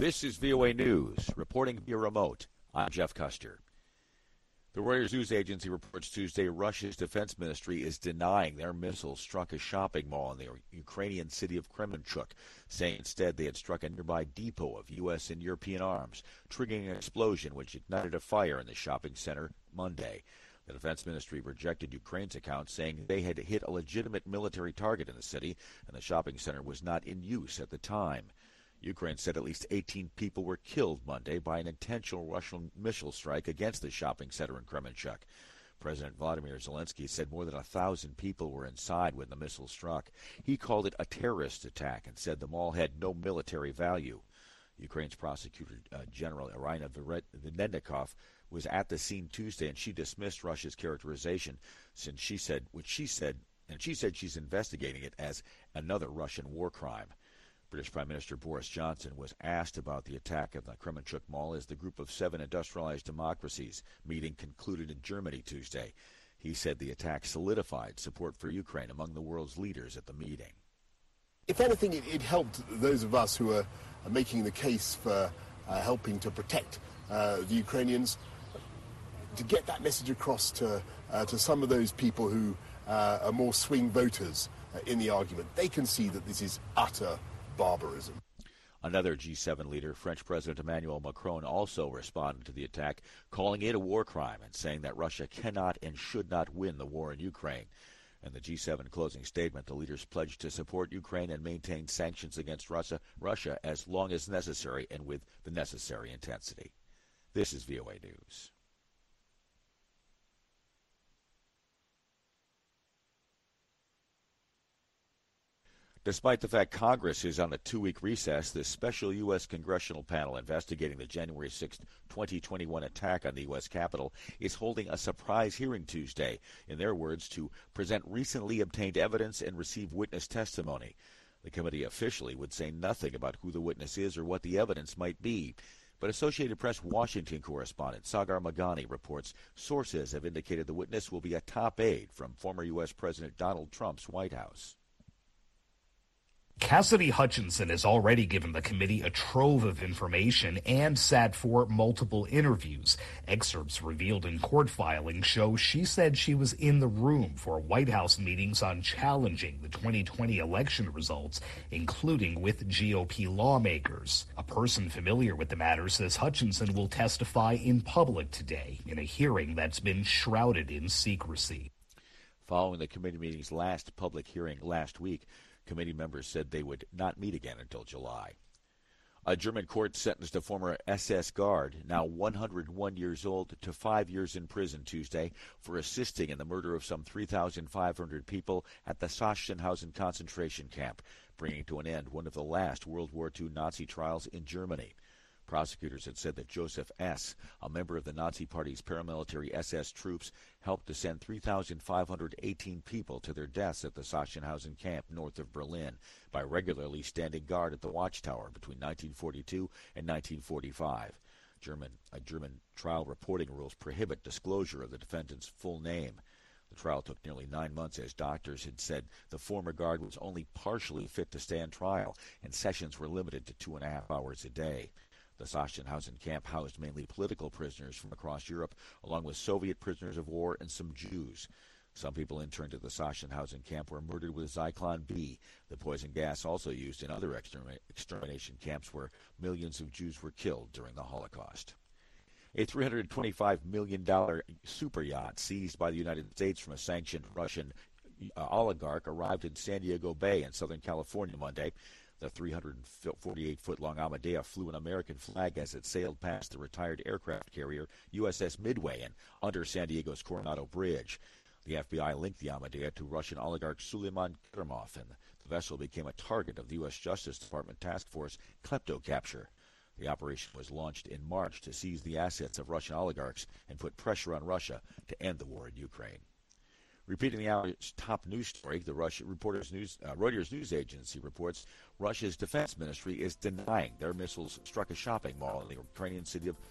This is VOA News, reporting via remote. I'm Jeff Custer. The Reuters news agency reports Tuesday Russia's defense ministry is denying their missiles struck a shopping mall in the Ukrainian city of Kremenchuk, saying instead they had struck a nearby depot of U.S. and European arms, triggering an explosion which ignited a fire in the shopping center Monday. The defense ministry rejected Ukraine's account, saying they had hit a legitimate military target in the city and the shopping center was not in use at the time. Ukraine said at least 18 people were killed Monday by an intentional Russian missile strike against the shopping center in Kremenchuk. President Vladimir Zelensky said more than 1,000 people were inside when the missile struck. He called it a terrorist attack and said the mall had no military value. Ukraine's prosecutor General Irina Venedikov was at the scene Tuesday, and she dismissed Russia's characterization since she said she's investigating it as another Russian war crime. British Prime Minister Boris Johnson was asked about the attack at the Kremenchuk Mall as the group of 7 industrialized democracies meeting concluded in Germany Tuesday. He said the attack solidified support for Ukraine among the world's leaders at the meeting. If anything, it helped those of us who are making the case for helping to protect the Ukrainians to get that message across to some of those people who are more swing voters in the argument. They can see that this is utter barbarism. Another G7 leader, French President Emmanuel Macron, also responded to the attack, calling it a war crime and saying that Russia cannot and should not win the war in Ukraine. In the G7 closing statement, the leaders pledged to support Ukraine and maintain sanctions against Russia as long as necessary and with the necessary intensity. This is VOA News. Despite the fact Congress is on a 2-week recess, the special U.S. congressional panel investigating the January 6, 2021 attack on the U.S. Capitol is holding a surprise hearing Tuesday, in their words, to present recently obtained evidence and receive witness testimony. The committee officially would say nothing about who the witness is or what the evidence might be. But Associated Press Washington correspondent Sagar Meghani reports sources have indicated the witness will be a top aide from former U.S. President Donald Trump's White House. Cassidy Hutchinson has already given the committee a trove of information and sat for multiple interviews. Excerpts revealed in court filings show she said she was in the room for White House meetings on challenging the 2020 election results, including with GOP lawmakers. A person familiar with the matter says Hutchinson will testify in public today in a hearing that's been shrouded in secrecy. Following the committee meeting's last public hearing last week, committee members said they would not meet again until July. A German court sentenced a former SS guard, now 101 years old, to 5 years in prison Tuesday for assisting in the murder of some 3,500 people at the Sachsenhausen concentration camp, bringing to an end one of the last World War II Nazi trials in Germany. Prosecutors had said that Joseph S., a member of the Nazi Party's paramilitary SS troops, helped to send 3,518 people to their deaths at the Sachsenhausen camp north of Berlin by regularly standing guard at the watchtower between 1942 and 1945. German trial reporting rules prohibit disclosure of the defendant's full name. The trial took nearly 9 months as doctors had said the former guard was only partially fit to stand trial, and sessions were limited to 2.5 hours a day. The Sachsenhausen camp housed mainly political prisoners from across Europe, along with Soviet prisoners of war and some Jews. Some people interned at the Sachsenhausen camp were murdered with Zyklon B, the poison gas also used in other extermination camps where millions of Jews were killed during the Holocaust. A $325 million super yacht seized by the United States from a sanctioned Russian oligarch arrived in San Diego Bay in Southern California Monday. The 348-foot-long Amadea flew an American flag as it sailed past the retired aircraft carrier USS Midway and under San Diego's Coronado Bridge. The FBI linked the Amadea to Russian oligarch Suleiman Kerimov, and the vessel became a target of the U.S. Justice Department task force KleptoCapture. The operation was launched in March to seize the assets of Russian oligarchs and put pressure on Russia to end the war in Ukraine. Repeating the hour's top news story, the Reuters news agency reports Russia's defense ministry is denying their missiles struck a shopping mall in the Ukrainian city of